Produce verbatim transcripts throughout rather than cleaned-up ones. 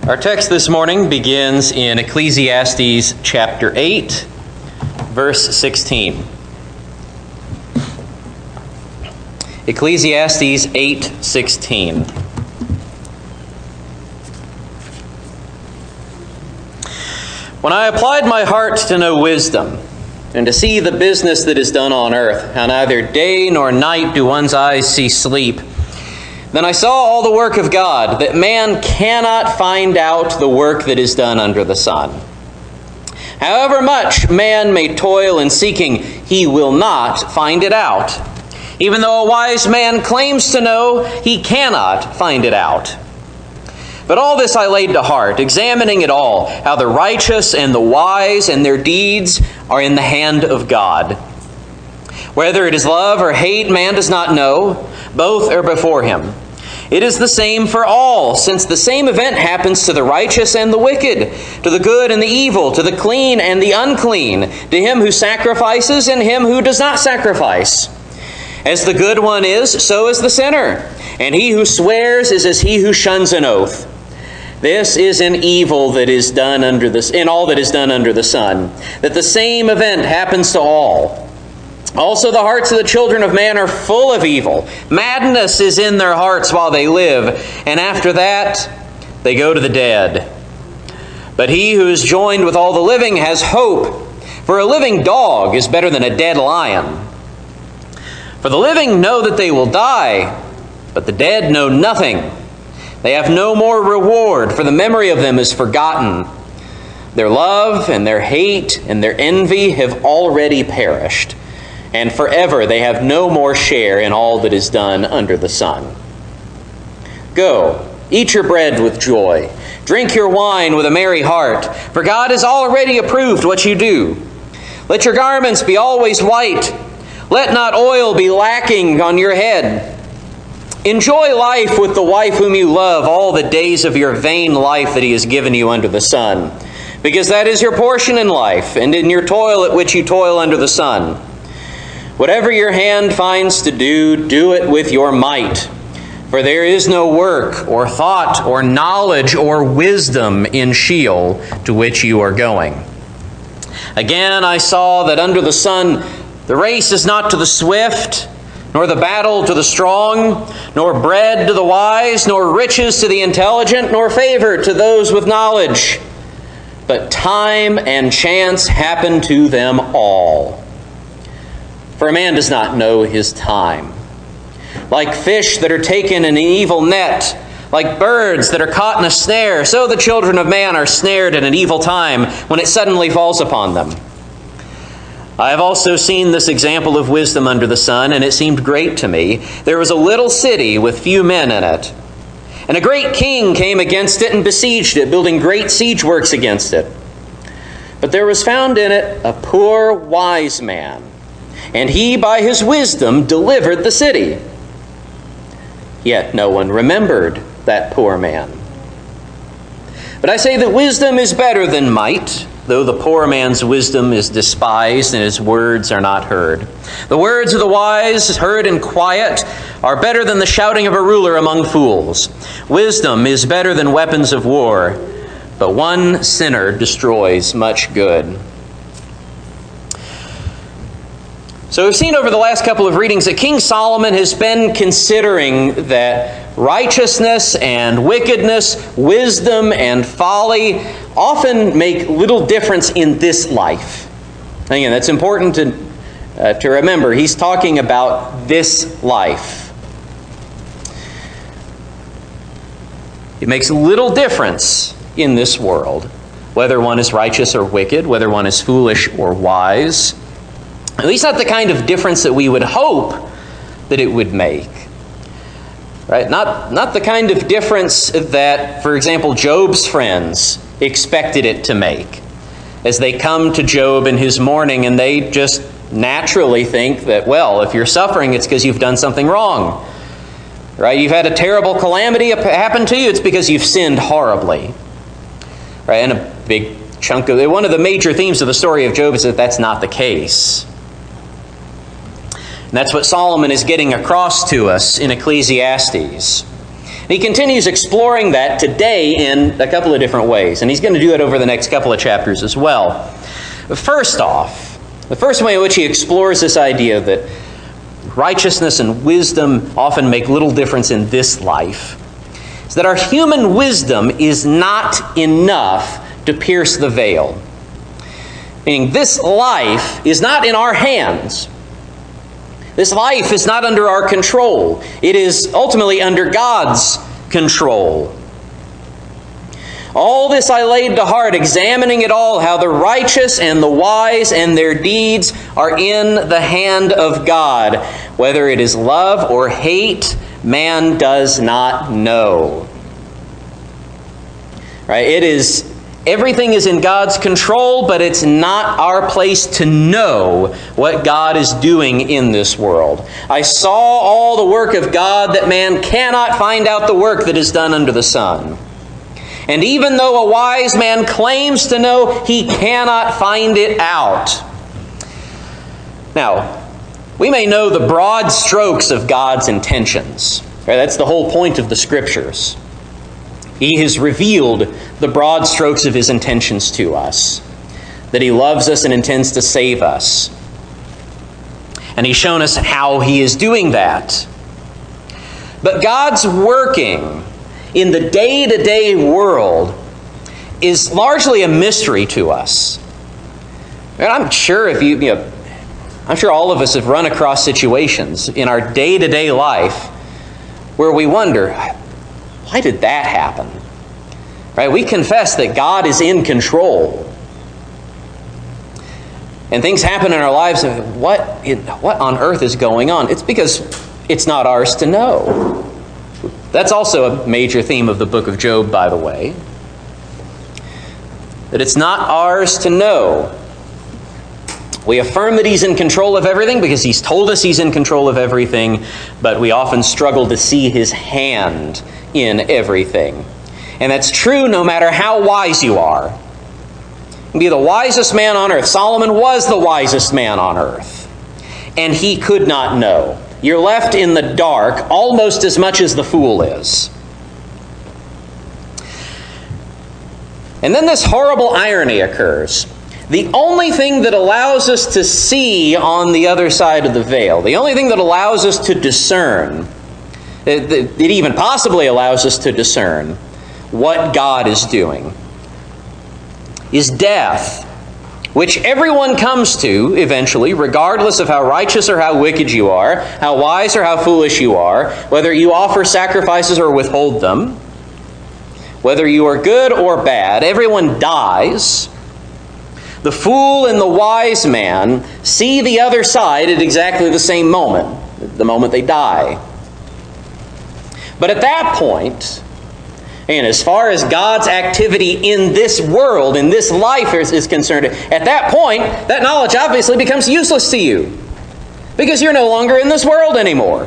Our text this morning begins in Ecclesiastes chapter eight, verse sixteen. Ecclesiastes eight sixteen. When I applied my heart to know wisdom, and to see the business that is done on earth, how neither day nor night do one's eyes see sleep, then I saw all the work of God, that man cannot find out the work that is done under the sun. However much man may toil in seeking, he will not find it out. Even though a wise man claims to know, he cannot find it out. But all this I laid to heart, examining it all, how the righteous and the wise and their deeds are in the hand of God. Whether it is love or hate, man does not know. Both are before him. It is the same for all, since the same event happens to the righteous and the wicked, to the good and the evil, to the clean and the unclean, to him who sacrifices and him who does not sacrifice. As the good one is, so is the sinner, and he who swears is as he who shuns an oath. This is an evil that is done under the, in all that is done under the sun, that the same event happens to all. Also the hearts of the children of man are full of evil. Madness is in their hearts while they live, and after that they go to the dead. But he who is joined with all the living has hope, for a living dog is better than a dead lion. For the living know that they will die, but the dead know nothing. They have no more reward, for the memory of them is forgotten. Their love and their hate and their envy have already perished, and forever they have no more share in all that is done under the sun. Go, eat your bread with joy. Drink your wine with a merry heart, for God has already approved what you do. Let your garments be always white. Let not oil be lacking on your head. Enjoy life with the wife whom you love all the days of your vain life that he has given you under the sun, because that is your portion in life, and in your toil at which you toil under the sun. Whatever your hand finds to do, do it with your might. For there is no work, or thought, or knowledge, or wisdom in Sheol to which you are going. Again I saw that under the sun the race is not to the swift, nor the battle to the strong, nor bread to the wise, nor riches to the intelligent, nor favor to those with knowledge. But time and chance happen to them all. For a man does not know his time. Like fish that are taken in an evil net, like birds that are caught in a snare, so the children of man are snared in an evil time when it suddenly falls upon them. I have also seen this example of wisdom under the sun, and it seemed great to me. There was a little city with few men in it, and a great king came against it and besieged it, building great siege works against it. But there was found in it a poor wise man, and he by his wisdom delivered the city. Yet no one remembered that poor man. But I say that wisdom is better than might, though the poor man's wisdom is despised and his words are not heard. The words of the wise, heard in quiet, are better than the shouting of a ruler among fools. Wisdom is better than weapons of war, but one sinner destroys much good. So we've seen over the last couple of readings that King Solomon has been considering that righteousness and wickedness, wisdom and folly often make little difference in this life. Again, that's important to, uh, to remember. He's talking about this life. It makes little difference in this world, whether one is righteous or wicked, whether one is foolish or wise. At least not the kind of difference that we would hope that it would make. Right? Not, not the kind of difference that, for example, Job's friends expected it to make. As they come to Job in his mourning and they just naturally think that, well, if you're suffering, it's because you've done something wrong. Right? You've had a terrible calamity happen to you, it's because you've sinned horribly. Right? And a big chunk of it, one of the major themes of the story of Job is that that's not the case. And that's what Solomon is getting across to us in Ecclesiastes. He continues exploring that today in a couple of different ways, and he's going to do it over the next couple of chapters as well. First off, the first way in which he explores this idea that righteousness and wisdom often make little difference in this life is that our human wisdom is not enough to pierce the veil. Meaning, this life is not in our hands. This life is not under our control. It is ultimately under God's control. All this I laid to heart, examining it all, how the righteous and the wise and their deeds are in the hand of God. Whether it is love or hate, man does not know. Right? It is, everything is in God's control, but it's not our place to know what God is doing in this world. I saw all the work of God, that man cannot find out the work that is done under the sun. And even though a wise man claims to know, he cannot find it out. Now, we may know the broad strokes of God's intentions. Right? That's the whole point of the Scriptures. He has revealed the broad strokes of His intentions to us. That He loves us and intends to save us. And He's shown us how He is doing that. But God's working in the day-to-day world is largely a mystery to us. And I'm sure if you, you know, I'm sure all of us have run across situations in our day-to-day life where we wonder, why did that happen? Right? We confess that God is in control. And things happen in our lives, and what, what on earth is going on? It's because it's not ours to know. That's also a major theme of the book of Job, by the way. That it's not ours to know. We affirm that He's in control of everything because He's told us He's in control of everything, but we often struggle to see His hand in everything. And that's true no matter how wise you are. You can be the wisest man on earth. Solomon was the wisest man on earth. And he could not know. You're left in the dark almost as much as the fool is. And then this horrible irony occurs. The only thing that allows us to see on the other side of the veil, the only thing that allows us to discern, it, it even possibly allows us to discern what God is doing, is death, which everyone comes to eventually, regardless of how righteous or how wicked you are, how wise or how foolish you are, whether you offer sacrifices or withhold them, whether you are good or bad, everyone dies. The fool and the wise man see the other side at exactly the same moment, the moment they die. But at that point, and as far as God's activity in this world, in this life is, is concerned, at that point, that knowledge obviously becomes useless to you. Because you're no longer in this world anymore.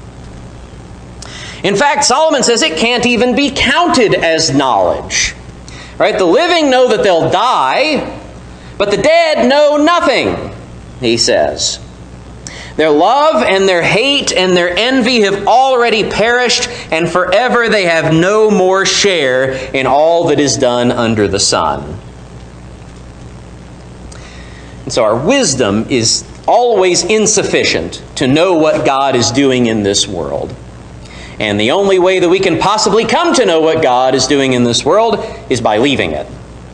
In fact, Solomon says it can't even be counted as knowledge. Right? The living know that they'll die, but the dead know nothing, he says. Their love and their hate and their envy have already perished, and forever they have no more share in all that is done under the sun. And so our wisdom is always insufficient to know what God is doing in this world. And the only way that we can possibly come to know what God is doing in this world is by leaving it.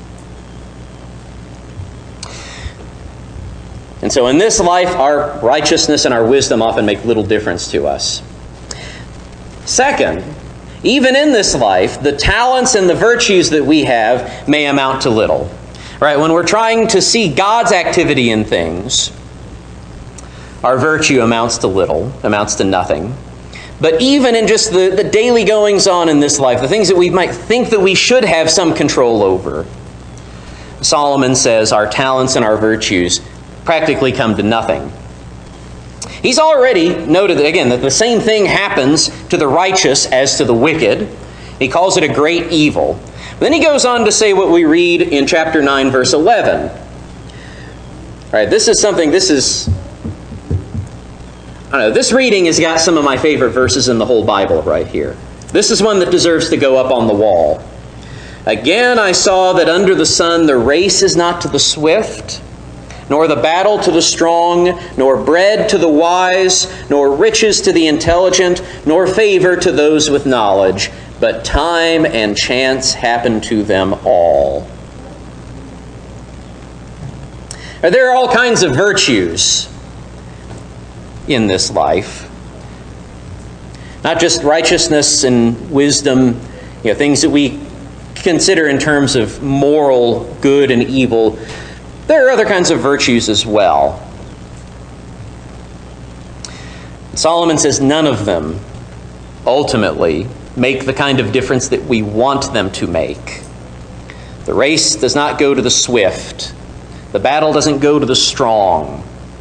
And so in this life, our righteousness and our wisdom often make little difference to us. Second, even in this life, the talents and the virtues that we have may amount to little. Right? When we're trying to see God's activity in things, our virtue amounts to little, amounts to nothing. But even in just the, the daily goings-on in this life, the things that we might think that we should have some control over, Solomon says our talents and our virtues practically come to nothing. He's already noted that, again, that the same thing happens to the righteous as to the wicked. He calls it a great evil. But then he goes on to say what we read in chapter nine, verse eleven. All right, this is something, this is, I don't know, this reading has got some of my favorite verses in the whole Bible right here. This is one that deserves to go up on the wall. Again, I saw that under the sun the race is not to the swift, nor the battle to the strong, nor bread to the wise, nor riches to the intelligent, nor favor to those with knowledge, but time and chance happen to them all. There are all kinds of virtues in this life. Not just righteousness and wisdom, you know, things that we consider in terms of moral good and evil. There are other kinds of virtues as well. Solomon says none of them ultimately make the kind of difference that we want them to make. The race does not go to the swift. The battle doesn't go to the strong.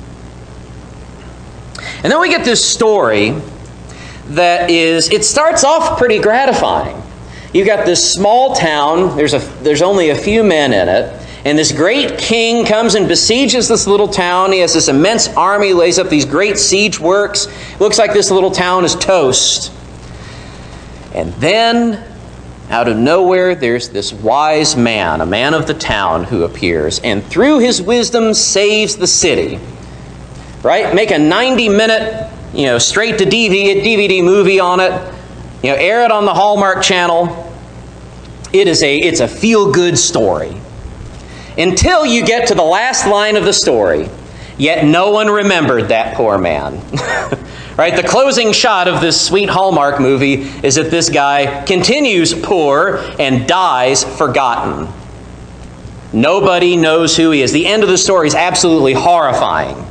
And then we get this story that is, it starts off pretty gratifying. You've got this small town, there's a there's only a few men in it, and this great king comes and besieges this little town. He has this immense army, lays up these great siege works. It looks like this little town is toast. And then, out of nowhere, there's this wise man, a man of the town, who appears, and through his wisdom saves the city. Right? Make a ninety minute, you know, straight to D V D movie on it. You know, air it on the Hallmark Channel. It is a it's a feel-good story. Until you get to the last line of the story. Yet no one remembered that poor man. Right? The closing shot of this sweet Hallmark movie is that this guy continues poor and dies forgotten. Nobody knows who he is. The end of the story is absolutely horrifying.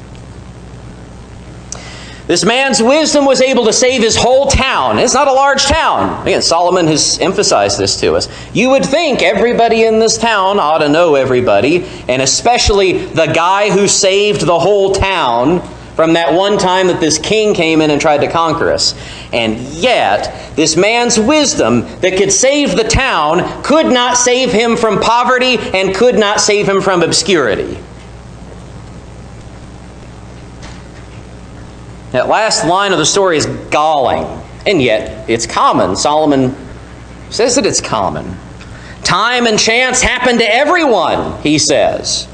This man's wisdom was able to save his whole town. It's not a large town. Again, Solomon has emphasized this to us. You would think everybody in this town ought to know everybody, and especially the guy who saved the whole town from that one time that this king came in and tried to conquer us. And yet, this man's wisdom that could save the town could not save him from poverty and could not save him from obscurity. That last line of the story is galling, and yet it's common. Solomon says that it's common. Time and chance happen to everyone, he says.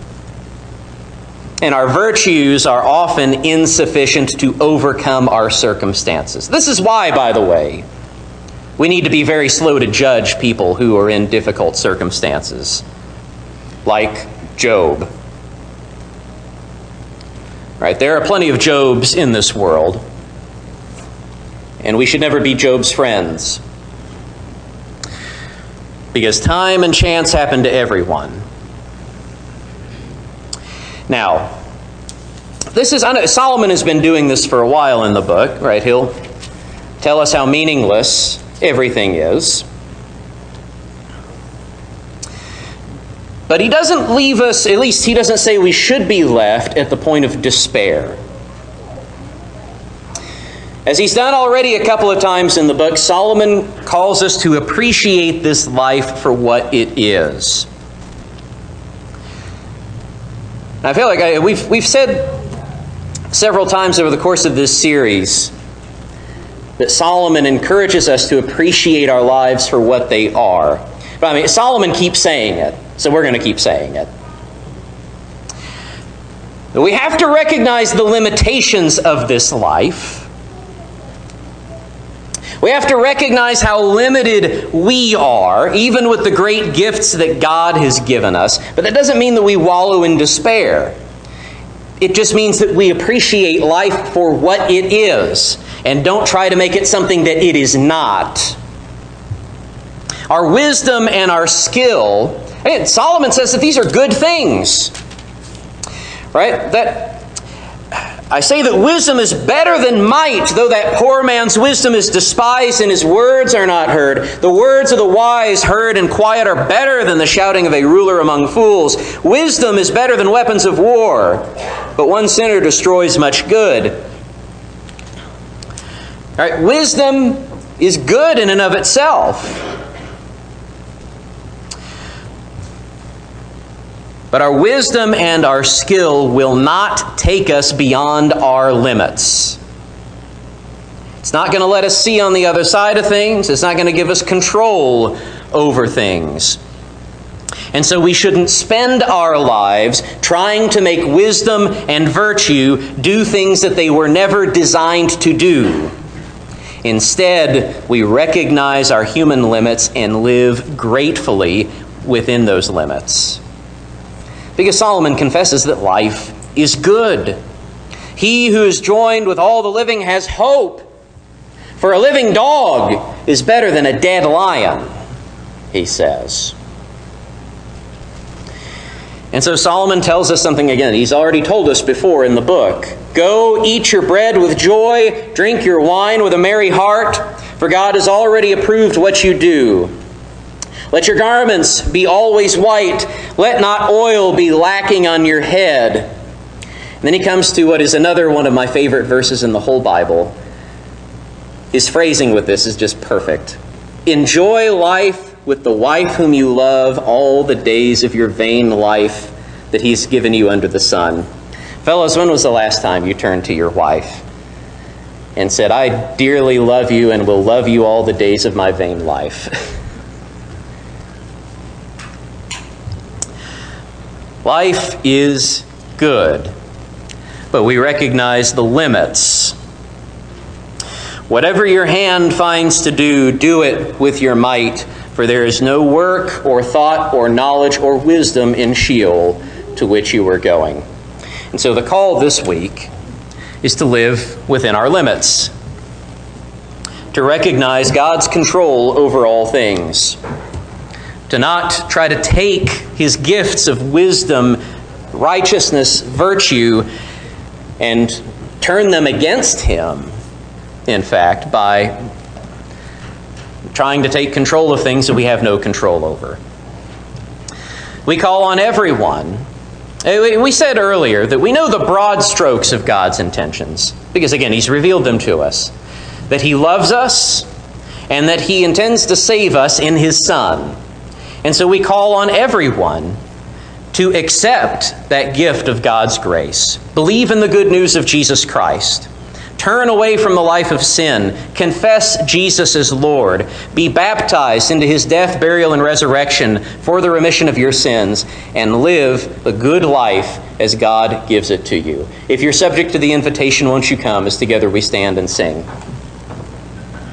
And our virtues are often insufficient to overcome our circumstances. This is why, by the way, we need to be very slow to judge people who are in difficult circumstances, like Job. Right? There are plenty of Jobs in this world, and we should never be Job's friends. Because time and chance happen to everyone. Now, this is Solomon has been doing this for a while in the book, right? He'll tell us how meaningless everything is. But he doesn't leave us, at least he doesn't say we should be left at the point of despair. As he's done already a couple of times in the book, Solomon calls us to appreciate this life for what it is. And I feel like I, we've, we've said several times over the course of this series that Solomon encourages us to appreciate our lives for what they are. But I mean, Solomon keeps saying it. So we're going to keep saying it. We have to recognize the limitations of this life. We have to recognize how limited we are, even with the great gifts that God has given us. But that doesn't mean that we wallow in despair. It just means that we appreciate life for what it is and don't try to make it something that it is not. Our wisdom and our skill. And Solomon says that these are good things. Right? That I say that wisdom is better than might, though that poor man's wisdom is despised and his words are not heard. The words of the wise heard in quiet are better than the shouting of a ruler among fools. Wisdom is better than weapons of war, but one sinner destroys much good. All right, wisdom is good in and of itself. But our wisdom and our skill will not take us beyond our limits. It's not going to let us see on the other side of things. It's not going to give us control over things. And so we shouldn't spend our lives trying to make wisdom and virtue do things that they were never designed to do. Instead, we recognize our human limits and live gratefully within those limits. Because Solomon confesses that life is good. He who is joined with all the living has hope. For a living dog is better than a dead lion, he says. And so Solomon tells us something again. He's already told us before in the book. Go, eat your bread with joy, drink your wine with a merry heart, for God has already approved what you do. Let your garments be always white. Let not oil be lacking on your head. And then he comes to what is another one of my favorite verses in the whole Bible. His phrasing with this is just perfect. Enjoy life with the wife whom you love all the days of your vain life that he's given you under the sun. Fellows, when was the last time you turned to your wife and said, I dearly love you and will love you all the days of my vain life? Life is good, but we recognize the limits. Whatever your hand finds to do, do it with your might, for there is no work or thought or knowledge or wisdom in Sheol to which you are going. And so the call this week is to live within our limits, to recognize God's control over all things, to not try to take his gifts of wisdom, righteousness, virtue, and turn them against him, in fact, by trying to take control of things that we have no control over. We call on everyone. We said earlier that we know the broad strokes of God's intentions, because again, he's revealed them to us, that he loves us and that he intends to save us in his Son. And so we call on everyone to accept that gift of God's grace. Believe in the good news of Jesus Christ. Turn away from the life of sin. Confess Jesus as Lord. Be baptized into his death, burial, and resurrection for the remission of your sins, and live a good life as God gives it to you. If you're subject to the invitation, won't you come as together we stand and sing?